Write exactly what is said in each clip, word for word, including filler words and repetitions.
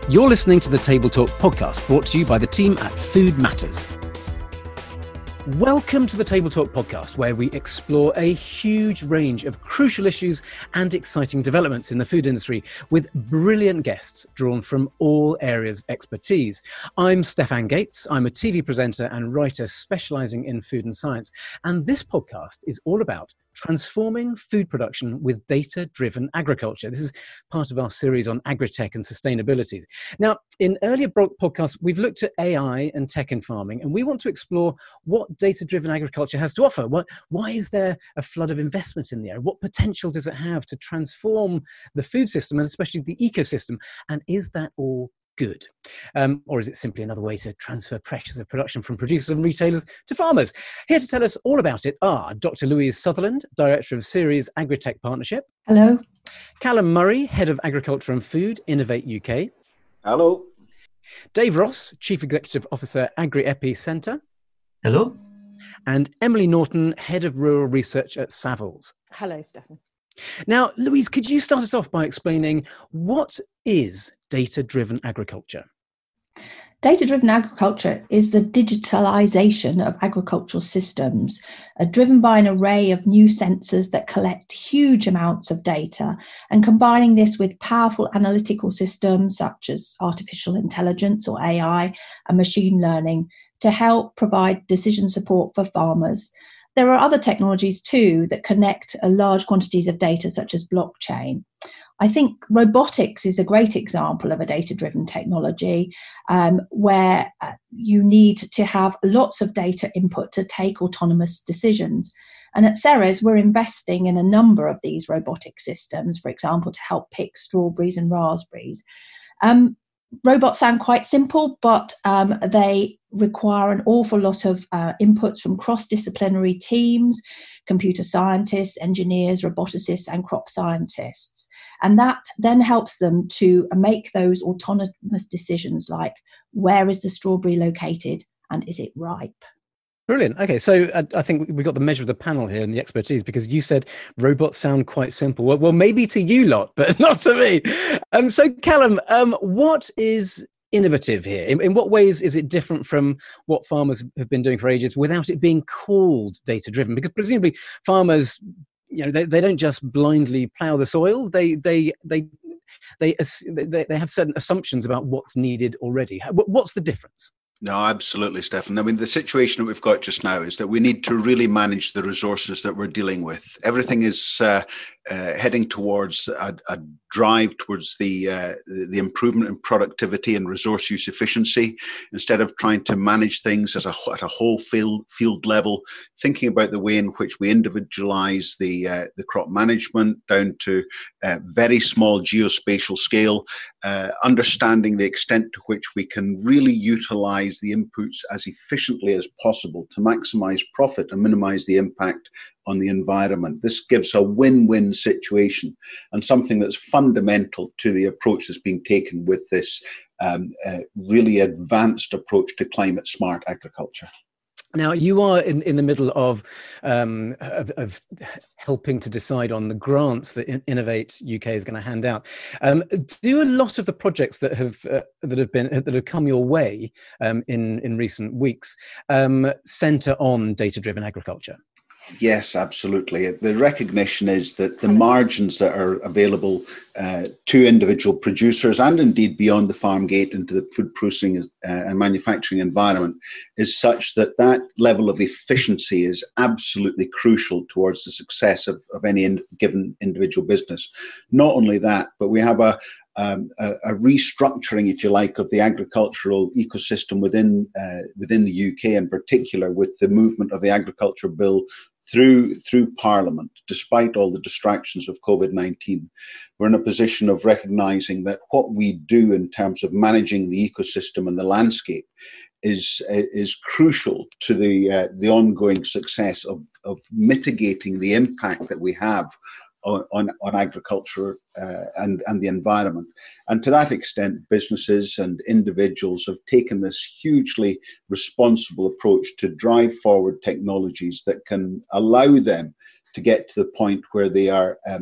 You're listening to the Table Talk podcast, brought to you by the team at Food Matters. Welcome to the Table Talk podcast, where we explore a huge range of crucial issues and exciting developments in the food industry with brilliant guests drawn from all areas of expertise. I'm Stefan Gates. I'm a T V presenter and writer specialising in food and science. And this podcast is all about transforming food production with data-driven agriculture. This is part of our series on agri-tech and sustainability. Now, in earlier podcasts, we've looked at A I and tech in farming, and we want to explore what data-driven agriculture has to offer. What, why is there a flood of investment in the area? What potential does it have to transform the food system and especially the ecosystem? And is that all good? Um, or is it simply another way to transfer pressures of production from producers and retailers to farmers? Here to tell us all about it are Doctor Louise Sutherland, Director of Ceres Agri-Tech Partnership. Hello. Callum Murray, Head of Agriculture and Food, Innovate U K. Hello. Dave Ross, Chief Executive Officer, Agri-Epi Centre. Hello. And Emily Norton, Head of Rural Research at Savills. Hello, Stefan. Now, Louise, could you start us off by explaining what is data-driven agriculture? Data-driven agriculture is the digitalisation of agricultural systems, uh, driven by an array of new sensors that collect huge amounts of data, and combining this with powerful analytical systems such as artificial intelligence or A I and machine learning to help provide decision support for farmers. There are other technologies too that connect uh, large quantities of data, such as blockchain. I think robotics is a great example of a data-driven technology um, where uh, you need to have lots of data input to take autonomous decisions. And at Ceres, we're investing in a number of these robotic systems, for example, to help pick strawberries and raspberries. Um, robots sound quite simple, but um, they require an awful lot of uh, inputs from cross-disciplinary teams, computer scientists, engineers, roboticists, and crop scientists. And that then helps them to make those autonomous decisions like, where is the strawberry located and is it ripe? Brilliant. Okay, so uh, I think we got the measure of the panel here and the expertise, because you said robots sound quite simple. Well, well maybe to you lot, but not to me. Um, so Callum, um, what is innovative here? In, in what ways is it different from what farmers have been doing for ages without it being called data-driven? Because presumably farmers, you know, they, they don't just blindly plough the soil. They they they they they they have certain assumptions about what's needed already. What's the difference? No, absolutely, Stefan. I mean, the situation that we've got just now is that we need to really manage the resources that we're dealing with. Everything is uh, uh, heading towards a, a drive towards the uh, the improvement in productivity and resource use efficiency, instead of trying to manage things at a at a whole field field level. Thinking about the way in which we individualize the uh, the crop management down to uh, very small geospatial scale, uh, understanding the extent to which we can really utilize the inputs as efficiently as possible to maximize profit and minimize the impact on the environment. This gives a win-win situation, and something that's fundamental to the approach that's being taken with this um, uh, really advanced approach to climate smart agriculture. Now, you are in, in the middle of, um, of of helping to decide on the grants that Innovate U K is going to hand out. Um, do a lot of the projects that have uh, that have been that have come your way um, in in recent weeks um, centre on data-driven agriculture? Yes, absolutely. The recognition is that the margins that are available uh, to individual producers and indeed beyond the farm gate into the food processing uh, and manufacturing environment is such that that level of efficiency is absolutely crucial towards the success of, of any in, given individual business. Not only that, but we have a Um, a, a restructuring, if you like, of the agricultural ecosystem within uh, within the U K in particular, with the movement of the agriculture bill through through Parliament, despite all the distractions of COVID nineteen. We're in a position of recognising that what we do in terms of managing the ecosystem and the landscape is is crucial to the uh, the ongoing success of of mitigating the impact that we have on, on agriculture uh, and, and the environment. And to that extent, businesses and individuals have taken this hugely responsible approach to drive forward technologies that can allow them to get to the point where they are um,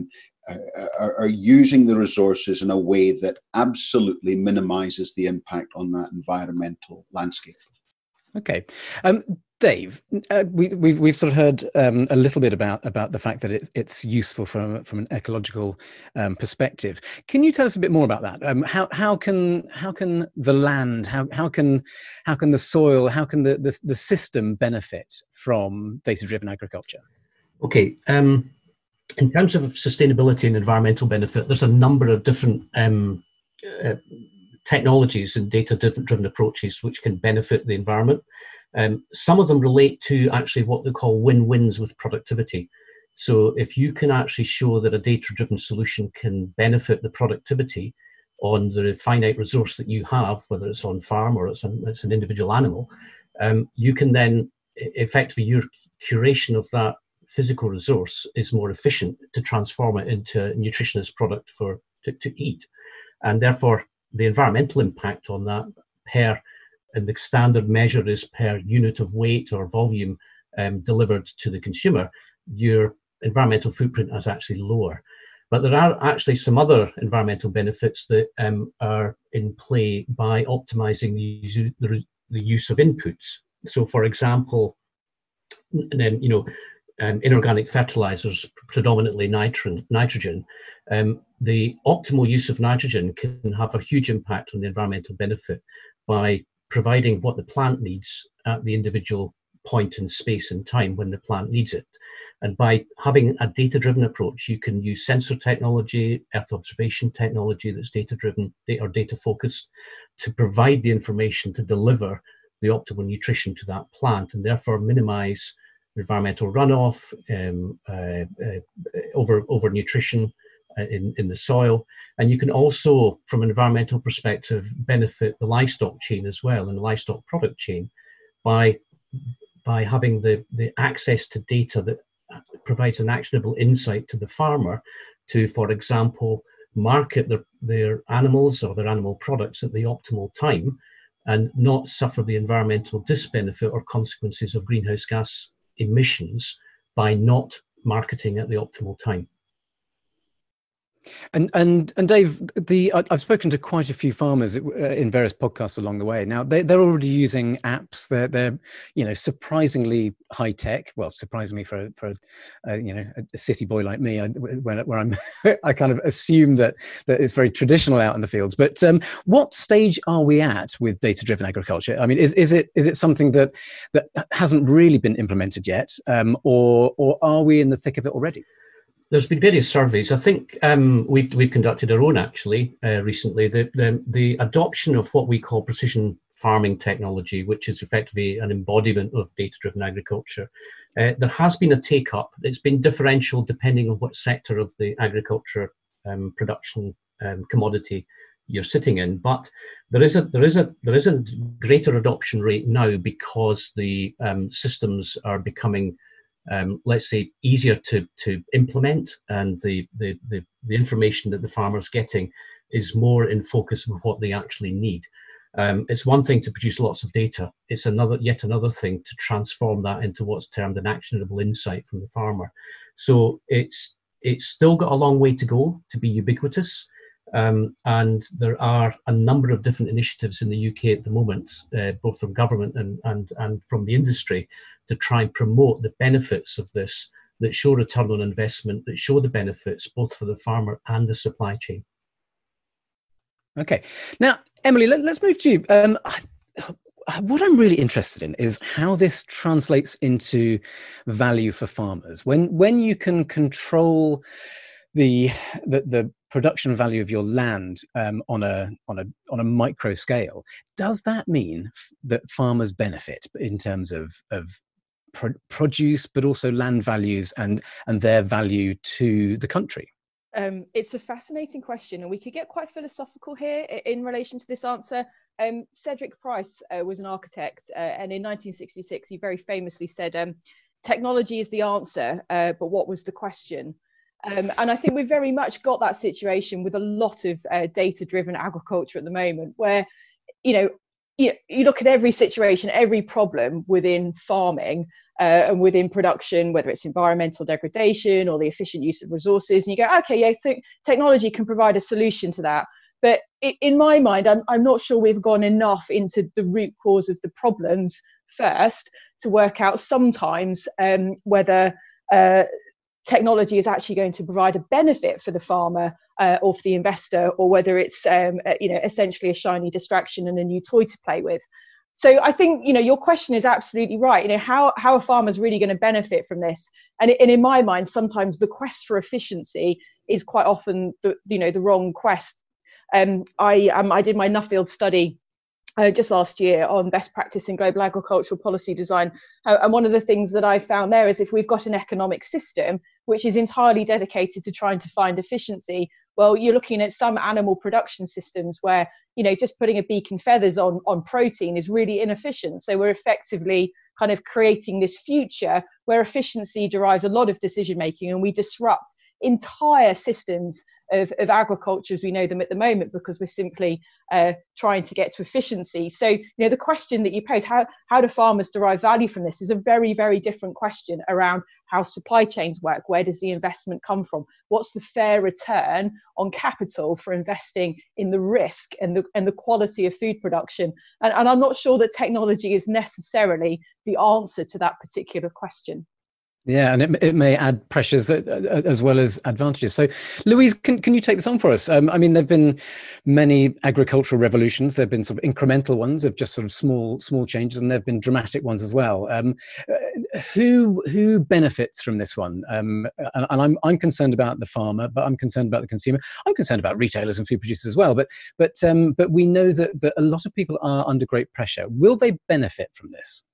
are, are using the resources in a way that absolutely minimizes the impact on that environmental landscape. Okay. Um, Dave, uh, we, we've we've sort of heard um, a little bit about about the fact that it, it's useful from from an ecological um, perspective. Can you tell us a bit more about that? Um, how how can how can the land, how how can how can the soil, how can the the, the system benefit from data-driven agriculture? Okay. Um, in terms of sustainability and environmental benefit, there's a number of different um, uh, technologies and data-driven approaches which can benefit the environment. Um, some of them relate to actually what they call win-wins with productivity. So if you can actually show that a data-driven solution can benefit the productivity on the finite resource that you have, whether it's on farm or it's an, it's an individual animal, um, you can then effectively, your curation of that physical resource is more efficient to transform it into a nutritious product for to, to eat. And therefore, the environmental impact on that per, and the standard measure is per unit of weight or volume um, delivered to the consumer, your environmental footprint is actually lower. But there are actually some other environmental benefits that um, are in play by optimizing the, the, the use of inputs. So for example, um, you know, um, inorganic fertilizers, predominantly nitrogen, nitrogen um, the optimal use of nitrogen can have a huge impact on the environmental benefit by providing what the plant needs at the individual point in space and time when the plant needs it. And by having a data-driven approach, you can use sensor technology, earth observation technology that's data-driven or data-focused to provide the information to deliver the optimal nutrition to that plant and therefore minimize environmental runoff, um, uh, uh, over, over nutrition uh, in, in the soil. And you can also, from an environmental perspective, benefit the livestock chain as well and the livestock product chain by, by having the, the access to data that provides an actionable insight to the farmer to, for example, market their, their animals or their animal products at the optimal time and not suffer the environmental disbenefit or consequences of greenhouse gas emissions by not marketing at the optimal time. And and and Dave, the I've spoken to quite a few farmers in various podcasts along the way. Now they they're already using apps. They're they're you know surprisingly high tech. Well, surprisingly for for uh, you know a city boy like me, I, where where I'm I kind of assume that that it's very traditional out in the fields. But um, what stage are we at with data driven agriculture? I mean, is is it is it something that that hasn't really been implemented yet, um, or or are we in the thick of it already? There's been various surveys. I think um, we've we've conducted our own actually uh, recently. The, the the adoption of what we call precision farming technology, which is effectively an embodiment of data-driven agriculture, uh, there has been a take-up. It's been differential depending on what sector of the agriculture um, production um, commodity you're sitting in. But there is a there is a there is a greater adoption rate now because the um, systems are becoming Um, let's say, easier to, to implement, and the, the, the, the information that the farmer's getting is more in focus of what they actually need. Um, it's one thing to produce lots of data. It's another, yet another thing to transform that into what's termed an actionable insight from the farmer. So it's, it's still got a long way to go to be ubiquitous. Um, and there are a number of different initiatives in the U K at the moment, uh, both from government and, and, and from the industry, to try and promote the benefits of this, that show return on investment, that show the benefits both for the farmer and the supply chain. Okay. Now, Emily, let, let's move to you. Um, what I'm really interested in is how this translates into value for farmers. When, when you can control the, the, the production value of your land um, on a on a on a micro scale, does that mean f- that farmers benefit in terms of of pro- produce, but also land values and and their value to the country? Um, it's a fascinating question, and we could get quite philosophical here in relation to this answer. Um, Cedric Price uh, was an architect, uh, and in nineteen sixty-six, he very famously said, um, "Technology is the answer, uh, but what was the question?" Um, and I think we've very much got that situation with a lot of uh, data-driven agriculture at the moment, where, you know, you, you look at every situation, every problem within farming uh, and within production, whether it's environmental degradation or the efficient use of resources, and you go, okay, yeah, I think technology can provide a solution to that. But in my mind, I'm, I'm not sure we've gone enough into the root cause of the problems first to work out sometimes um, whether uh, technology is actually going to provide a benefit for the farmer uh, or for the investor, or whether it's um, uh, you know, essentially a shiny distraction and a new toy to play with. So I think, you know, your question is absolutely right. You know, how how are farmers really going to benefit from this? And, and in my mind, sometimes the quest for efficiency is quite often the, you know, the wrong quest. Um, I um, I did my Nuffield study uh, just last year on best practice in global agricultural policy design, uh, and one of the things that I found there is if we've got an economic system which is entirely dedicated to trying to find efficiency, well, you're looking at some animal production systems where, you know, just putting a beak and feathers on on protein is really inefficient. So we're effectively kind of creating this future where efficiency derives a lot of decision making, and we disrupt entire systems of, of agriculture as we know them at the moment, because we're simply uh, trying to get to efficiency. So, you know, the question that you pose, how, how do farmers derive value from this, is a very, very different question around how supply chains work. Where does the investment come from? What's the fair return on capital for investing in the risk and the, and the quality of food production? And, and I'm not sure that technology is necessarily the answer to that particular question. Yeah, and it, it may add pressures that, uh, as well as advantages. So, Louise, can, can you take this on for us? Um, I mean, there have been many agricultural revolutions. There have been sort of incremental ones of just sort of small small changes, and there have been dramatic ones as well. Um, uh, who who benefits from this one? Um, and, and I'm I'm concerned about the farmer, but I'm concerned about the consumer. I'm concerned about retailers and food producers as well. But but um, but we know that, that a lot of people are under great pressure. Will they benefit from this?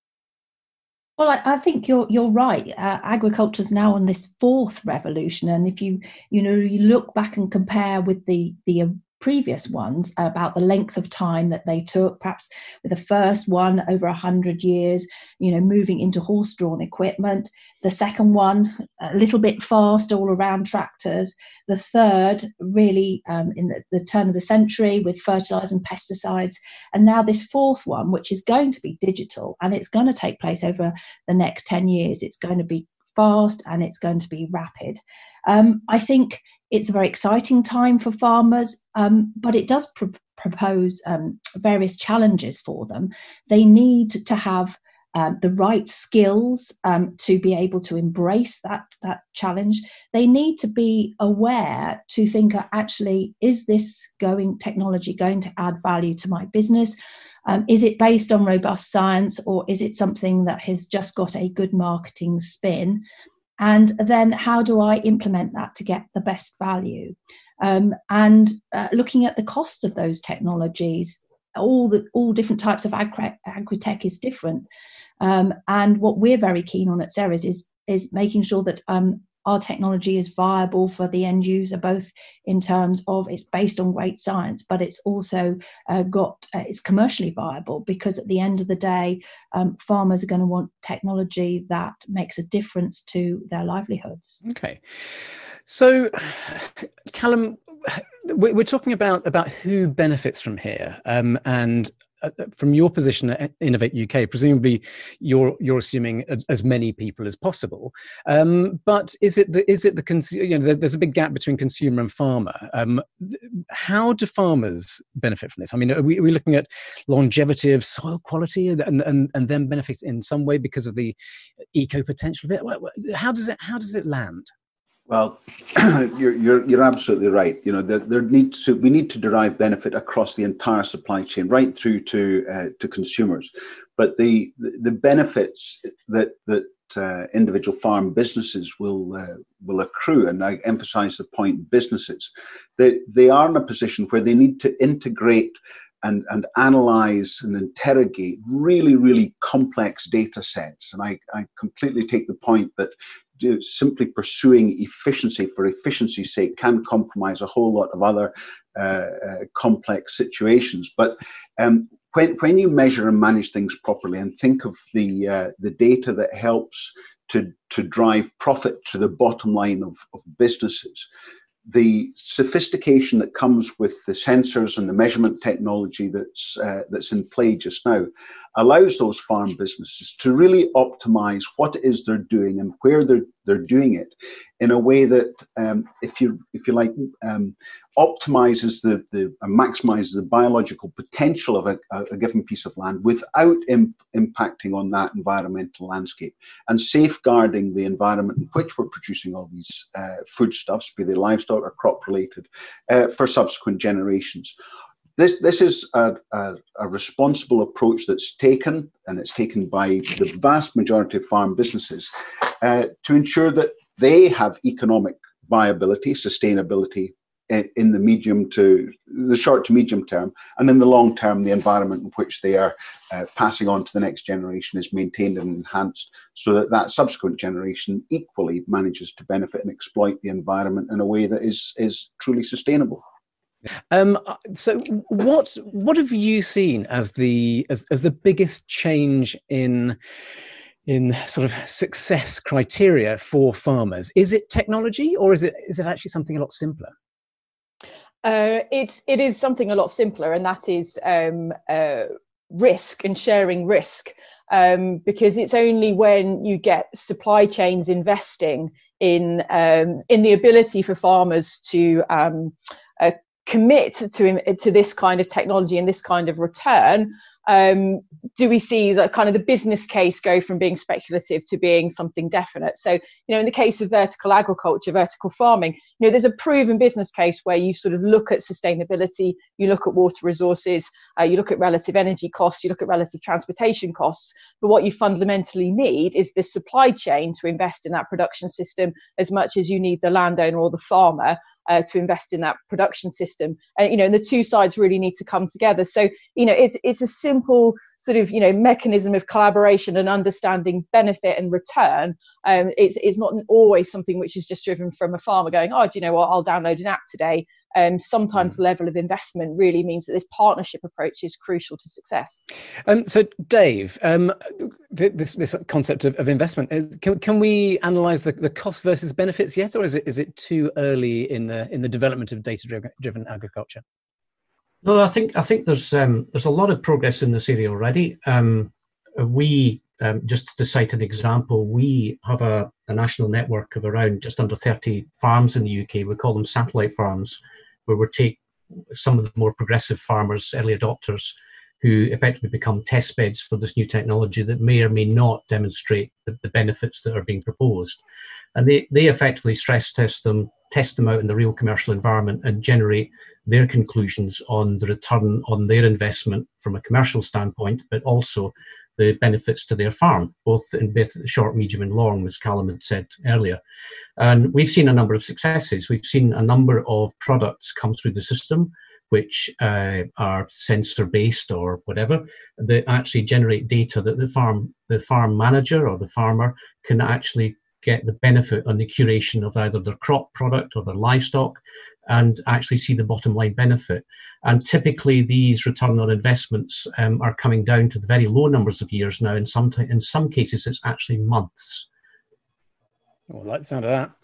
Well, I, I think you're you're right. Uh, Agriculture is now on this fourth revolution, and if you you know you look back and compare with the the uh, previous ones about the length of time that they took, perhaps with the first one over a hundred years, you know, moving into horse-drawn equipment. The second one a little bit fast, all around tractors. The third really um, in the, the turn of the century with fertilizers and pesticides, and now this fourth one, which is going to be digital, and it's going to take place over the next ten years. It's going to be fast and it's going to be rapid. Um, I think it's a very exciting time for farmers, um, but it does pr- propose um, various challenges for them. They need to have um, the right skills um, to be able to embrace that, that challenge. They need to be aware to think, uh, actually, is this going technology going to add value to my business? Um, is it based on robust science, or is it something that has just got a good marketing spin? And then how do I implement that to get the best value? Um, and uh, looking at the costs of those technologies, all the all different types of agri- agri-tech is different. Um, and what we're very keen on at Ceres is, is making sure that um, our technology is viable for the end user, both in terms of it's based on great science, but it's also uh, got uh, it's commercially viable, because at the end of the day, um, farmers are going to want technology that makes a difference to their livelihoods. Okay, so Callum, we're talking about about who benefits from here, um, and from your position at Innovate U K, presumably you're you're assuming as many people as possible. Um, but is it the is it the cons- you know there's a big gap between consumer and farmer. Um, how do farmers benefit from this? I mean, are we, are we looking at longevity of soil quality and and and then benefit in some way because of the eco potential of it? How does it how does it land? Well, you're, you're you're absolutely right. You know, there, there needs to we need to derive benefit across the entire supply chain, right through to uh, to consumers. But the the benefits that that uh, individual farm businesses will uh, will accrue, and I emphasise the point, businesses, they they are in a position where they need to integrate and and analyze and interrogate really really complex data sets. And I I completely take the point that simply pursuing efficiency for efficiency's sake can compromise a whole lot of other uh, uh, complex situations. But um, when when you measure and manage things properly, and think of the uh, the data that helps to to drive profit to the bottom line of, of businesses, the sophistication that comes with the sensors and the measurement technology that's uh, that's in play just now allows those farm businesses to really optimize what it is they're doing and where they're they're doing it in a way that, um, if you if you like, um, optimizes the the and maximizes the biological potential of a, a given piece of land without imp- impacting on that environmental landscape, and safeguarding the environment in which we're producing all these uh, foodstuffs, be they livestock or crop related, uh, for subsequent generations. This this is a, a, a responsible approach that's taken, and it's taken by the vast majority of farm businesses uh, to ensure that they have economic viability, sustainability in, in the medium to the short to medium term, and in the long term, the environment in which they are uh, passing on to the next generation is maintained and enhanced, so that that subsequent generation equally manages to benefit and exploit the environment in a way that is is truly sustainable. Um, so, what what have you seen as the as, as the biggest change in in sort of success criteria for farmers? Is it technology, or is it is it actually something a lot simpler? Uh, it it is something a lot simpler, and that is um, uh, risk and sharing risk. Um, because it's only when you get supply chains investing in um, in the ability for farmers to um, uh, commit to to this kind of technology and this kind of return, um, do we see that kind of the business case go from being speculative to being something definite. So, you know, in the case of vertical agriculture, vertical farming, you know, there's a proven business case where you sort of look at sustainability, you look at water resources, uh, you look at relative energy costs, you look at relative transportation costs. But what you fundamentally need is this supply chain to invest in that production system as much as you need the landowner or the farmer Uh, to invest in that production system. And, you know, and the two sides really need to come together. So, you know, it's it's a simple sort of, you know, mechanism of collaboration and understanding benefit and return. Um, it's, it's not always something which is just driven from a farmer going, oh, do you know what, I'll download an app today. Um, sometimes the level of investment really means that this partnership approach is crucial to success. Um, so, Dave, um, this this concept of, of investment, can can we analyse the, the cost versus benefits yet, or is it is it too early in the in the development of data driven agriculture? No, I think I think there's um, there's a lot of progress in this area already. Um, we um, just to cite an example, we have a, a national network of around just under thirty farms in the U K. We call them satellite farms, where we take some of the more progressive farmers, early adopters, who effectively become test beds for this new technology that may or may not demonstrate the, the benefits that are being proposed. And they, they effectively stress test them, test them out in the real commercial environment, and generate their conclusions on the return on their investment from a commercial standpoint, but also the benefits to their farm, both in both short, medium and long, as Callum had said earlier. And we've seen a number of successes. We've seen a number of products come through the system which uh, are sensor-based or whatever, that actually generate data that the farm, the farm manager or the farmer can actually get the benefit on the curation of either their crop product or their livestock, and actually see the bottom line benefit. And typically these return on investments um, are coming down to the very low numbers of years now. In some, t- in some cases, it's actually months. Oh, I like the sound of that.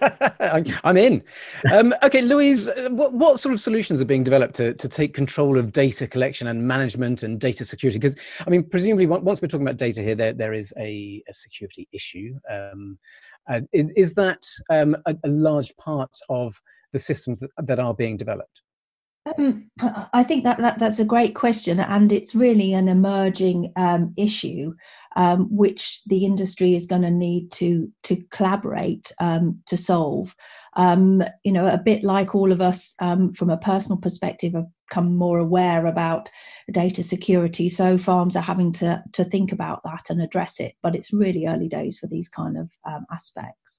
I'm in. Um, okay, Louise, what, what sort of solutions are being developed to, to take control of data collection and management and data security? Because, I mean, presumably once we're talking about data here, there, there is a, a security issue. Um, uh, is, is that um, a, a large part of the systems that, that are being developed? Um, I think that, that that's a great question, and it's really an emerging um, issue um, which the industry is going to need to to collaborate um, to solve. Um, you know, a bit like all of us, um, from a personal perspective, have become more aware about data security. So farms are having to to think about that and address it. But it's really early days for these kind of um, aspects.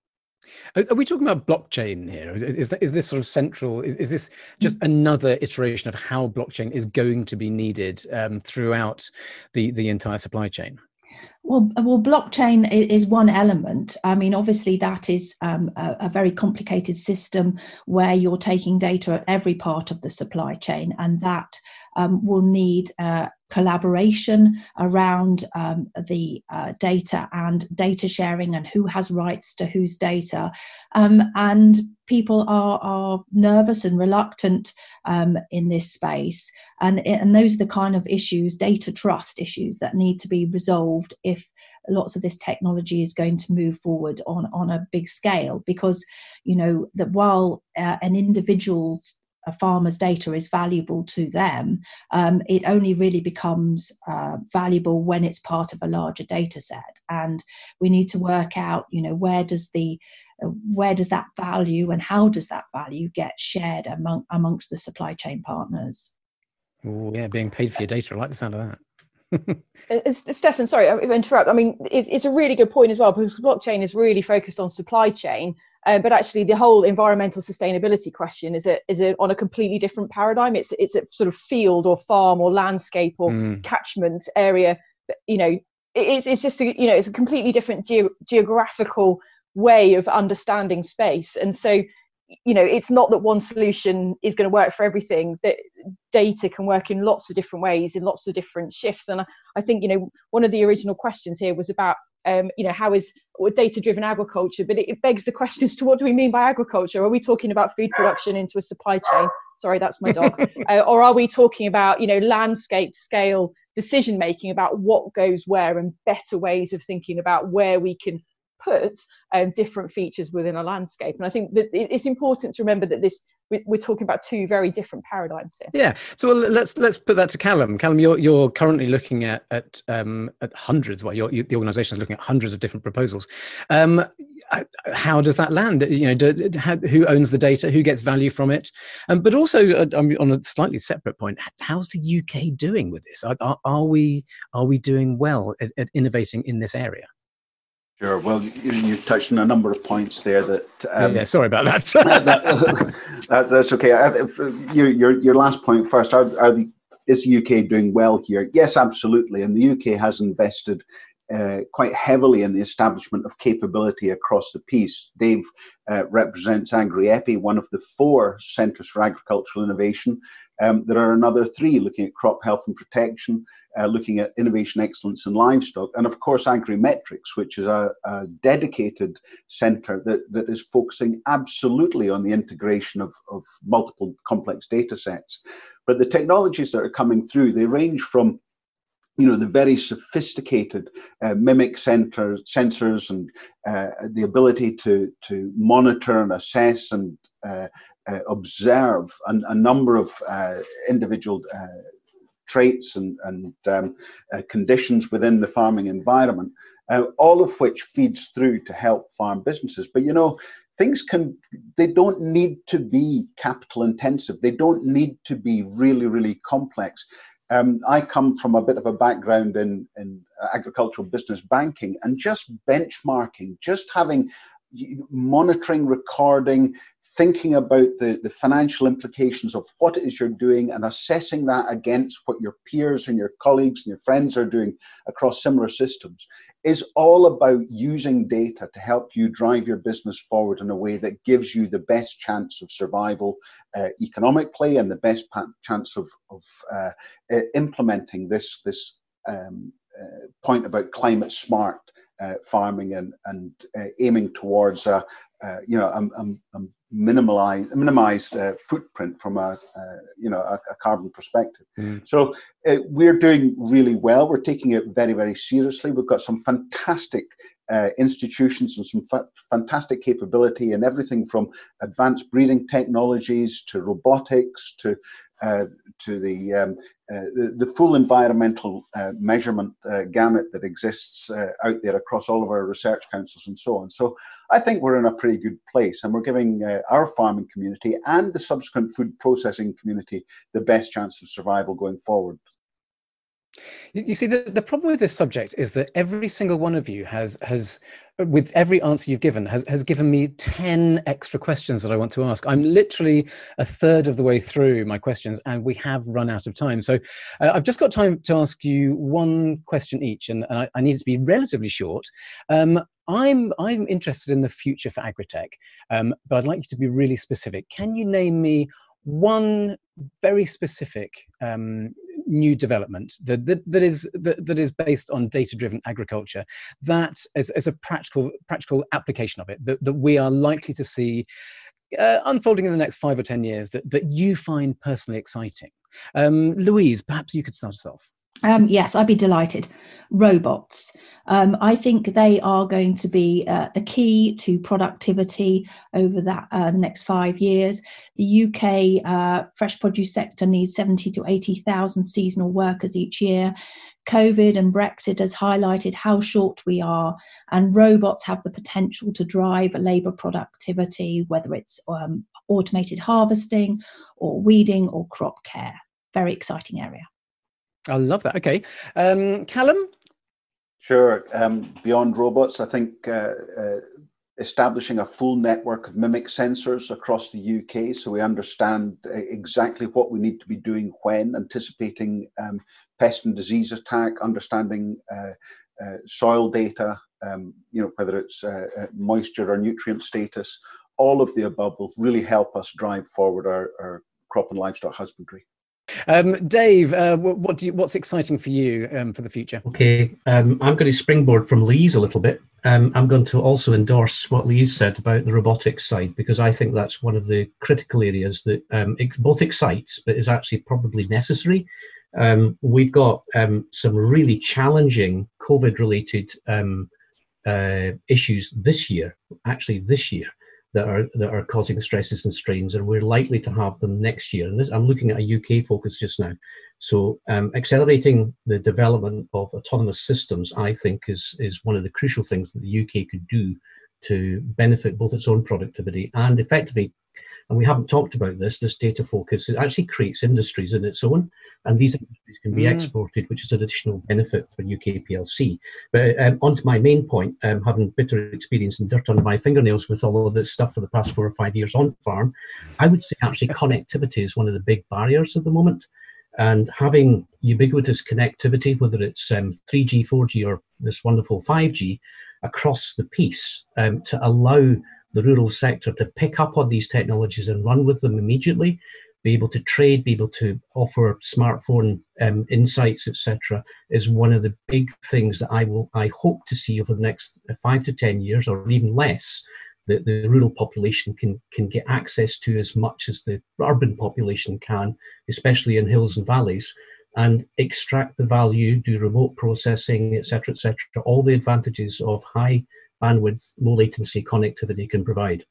Are we talking about blockchain here? Is that, is this sort of central? Is, is this just another iteration of how blockchain is going to be needed um, throughout the, the entire supply chain? Well, well, blockchain is one element. I mean, obviously, that is um, a, a very complicated system where you're taking data at every part of the supply chain, and that um, will need uh, collaboration around um, the uh, data and data sharing and who has rights to whose data. Um, and people are, are nervous and reluctant um, in this space. And, and those are the kind of issues, data trust issues, that need to be resolved if lots of this technology is going to move forward on, on a big scale. Because, you know, that while uh, an individual's a farmer's data is valuable to them, um, it only really becomes uh, valuable when it's part of a larger data set. And we need to work out, you know, where does the uh, where does that value and how does that value get shared among amongst the supply chain partners? Oh yeah, being paid for your data. I like the sound of that. It's, Stefan, sorry, I interrupt. I mean, it, it's a really good point as well, because blockchain is really focused on supply chain, uh, but actually the whole environmental sustainability question is a, is a, on a completely different paradigm. It's it's a sort of field or farm or landscape or mm. catchment area. You know, it's it's just a, you know it's a completely different ge- geographical way of understanding space, and so. You know, it's not that one solution is going to work for everything. That data can work in lots of different ways, in lots of different shifts. And I, I think, you know, one of the original questions here was about, um, you know, how is data-driven agriculture? But it, it begs the question as to what do we mean by agriculture? Are we talking about food production into a supply chain? Sorry, that's my dog. uh, or are we talking about, you know, landscape scale decision making about what goes where and better ways of thinking about where we can put um, different features within a landscape? And I think that it's important to remember that this we're talking about two very different paradigms here. Yeah. So well, let's let's put that to Callum. Callum, you're you're currently looking at at um, at hundreds. Well, you're, you, the organisation is looking at hundreds of different proposals. Um, how does that land? You know, do, how, who owns the data? Who gets value from it? Um, but also, uh, on a slightly separate point, how's the U K doing with this? Are, are, are we are we doing well at, at innovating in this area? Sure. Well, you, you've touched on a number of points there that. Um, yeah, yeah, sorry about that. that that's okay. Your, your your last point first. Are, are the is the U K doing well here? Yes, absolutely. And the U K has invested uh, quite heavily in the establishment of capability across the piece. Dave uh, represents AgriEpi, one of the four centres for agricultural innovation. Um, there are another three looking at crop health and protection, uh, looking at innovation excellence in livestock, and of course Agrimetrics, which is a, a dedicated centre that, that is focusing absolutely on the integration of, of multiple complex data sets. But the technologies that are coming through, they range from you know, the very sophisticated uh, mimic center, sensors and uh, the ability to, to monitor and assess and uh, uh, observe a, a number of uh, individual uh, traits and, and um, uh, conditions within the farming environment, uh, all of which feeds through to help farm businesses. But, you know, things can, they don't need to be capital intensive. They don't need to be really, really complex. Um, I come from a bit of a background in, in agricultural business banking, and just benchmarking, just having monitoring, recording, thinking about the, the financial implications of what it is you're doing and assessing that against what your peers and your colleagues and your friends are doing across similar systems is all about using data to help you drive your business forward in a way that gives you the best chance of survival uh, economically and the best pa- chance of, of uh, uh, implementing this, this um, uh, point about climate smart uh, farming and, and uh, aiming towards a, uh, you know, a, a, a minimalized, minimized uh, footprint from a, uh, you know, a, a carbon perspective. Mm. So uh, we're doing really well. We're taking it very, very seriously. We've got some fantastic uh, institutions and some fa- fantastic capability in everything from advanced breeding technologies to robotics to uh, to the, um, uh, the the full environmental uh, measurement uh, gamut that exists uh, out there across all of our research councils and so on. So I think we're in a pretty good place, and we're giving uh, our farming community and the subsequent food processing community the best chance of survival going forward. You see, the, the problem with this subject is that every single one of you has, has with every answer you've given, has, has given me ten extra questions that I want to ask. I'm literally a third of the way through my questions, and we have run out of time. So uh, I've just got time to ask you one question each, and, and I, I need it to be relatively short. Um, I'm, I'm interested in the future for agritech, um, but I'd like you to be really specific. Can you name me one very specific um, new development that, that, that is that, that is based on data-driven agriculture, that as, as a practical practical application of it, that, that we are likely to see uh, unfolding in the next five or ten years, that, that you find personally exciting? Um, Louise, perhaps you could start us off. Um, yes, I'd be delighted. Robots. Um, I think they are going to be uh, the key to productivity over that uh, next five years. The U K uh, fresh produce sector needs seventy to eighty thousand seasonal workers each year. COVID and Brexit has highlighted how short we are, and robots have the potential to drive labour productivity, whether it's um, automated harvesting or weeding or crop care. Very exciting area. I love that. Okay. Um, Callum? Sure. Um, beyond robots, I think uh, uh, establishing a full network of mimic sensors across the U K, so we understand exactly what we need to be doing when, anticipating um, pest and disease attack, understanding uh, uh, soil data, um, you know, whether it's uh, uh, moisture or nutrient status, all of the above will really help us drive forward our, our crop and livestock husbandry. Um, Dave, uh, what, what do you, what's exciting for you um, for the future? Okay, um, I'm going to springboard from Louise a little bit. Um, I'm going to also endorse what Louise said about the robotics side, because I think that's one of the critical areas that um, it both excites, but is actually probably necessary. Um, we've got um, some really challenging COVID-related um, uh, issues this year, actually this year, that are that are causing stresses and strains, and we're likely to have them next year. And this, I'm looking at a U K focus just now. So um, accelerating the development of autonomous systems, I think, is is one of the crucial things that the U K could do to benefit both its own productivity and effectively, and we haven't talked about this, this data focus, it actually creates industries in its own, and these industries can be mm. exported, which is an additional benefit for U K P L C. But um, on to my main point, um, having bitter experience and dirt under my fingernails with all of this stuff for the past four or five years on farm, I would say actually connectivity is one of the big barriers at the moment. And having ubiquitous connectivity, whether it's um, three G, four G, or this wonderful five G, across the piece um, to allow the rural sector to pick up on these technologies and run with them immediately, be able to trade, be able to offer smartphone um, insights, et cetera, is one of the big things that I will, I hope to see over the next five to ten years, or even less, that the rural population can can get access to as much as the urban population can, especially in hills and valleys, and extract the value, do remote processing, et cetera, et cetera, all the advantages of high bandwidth, low latency connectivity can provide.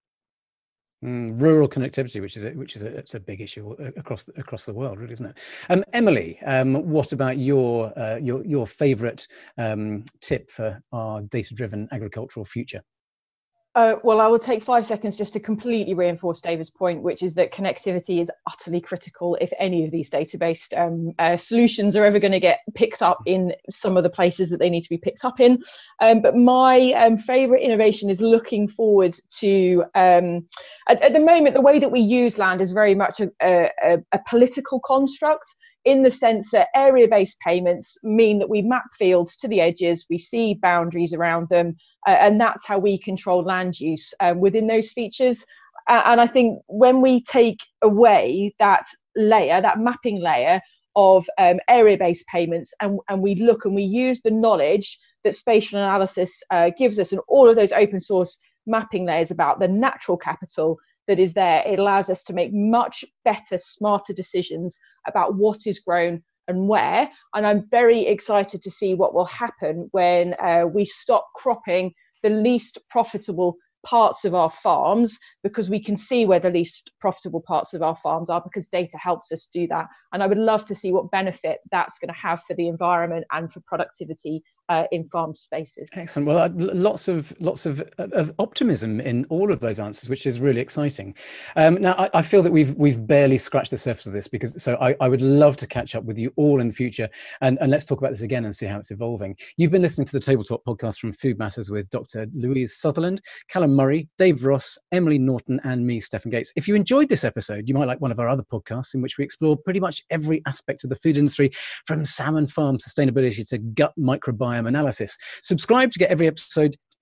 Mm, rural connectivity, which is a, which is a, it's a big issue across the, across the world, really, isn't it? Um, Emily, um, what about your uh, your your favourite um, tip for our data-driven agricultural future? Uh, well, I will take five seconds just to completely reinforce David's point, which is that connectivity is utterly critical if any of these data-based um, uh, solutions are ever going to get picked up in some of the places that they need to be picked up in. Um, but my um, favourite innovation is looking forward to, um, at, at the moment, the way that we use land is very much a, a, a political construct, in the sense that area-based payments mean that we map fields to the edges, we see boundaries around them, uh, and that's how we control land use um, within those features. Uh, and I think when we take away that layer, that mapping layer of um, area-based payments, and, and we look and we use the knowledge that spatial analysis uh, gives us, and all of those open source mapping layers about the natural capital that is there, it allows us to make much better, smarter decisions about what is grown and where. And I'm very excited to see what will happen when uh, we stop cropping the least profitable parts of our farms, because we can see where the least profitable parts of our farms are, because data helps us do that. And I would love to see what benefit that's going to have for the environment and for productivity uh, in farm spaces. Excellent. Well, uh, lots of lots of, of optimism in all of those answers, which is really exciting. Um, now, I, I feel that we've we've barely scratched the surface of this, because so I, I would love to catch up with you all in the future, and, and let's talk about this again and see how it's evolving. You've been listening to the Tabletop podcast from Food Matters with Doctor Louise Sutherland, Callum Murray, Dave Ross, Emily Norton, and me, Stefan Gates. If you enjoyed this episode, you might like one of our other podcasts in which we explore pretty much every aspect of the food industry, from salmon farm sustainability to gut microbiome analysis. Subscribe to get every episode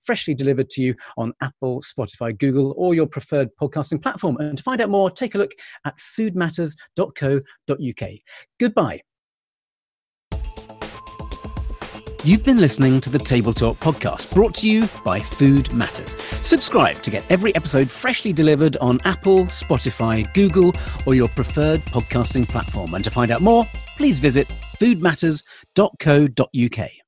freshly delivered to you on Apple, Spotify, Google, or your preferred podcasting platform. And to find out more, take a look at food matters dot co dot uk. Goodbye. You've been listening to the Table Talk podcast, brought to you by Food Matters. Subscribe to get every episode freshly delivered on Apple, Spotify, Google, or your preferred podcasting platform. And to find out more, please visit food matters dot co dot uk.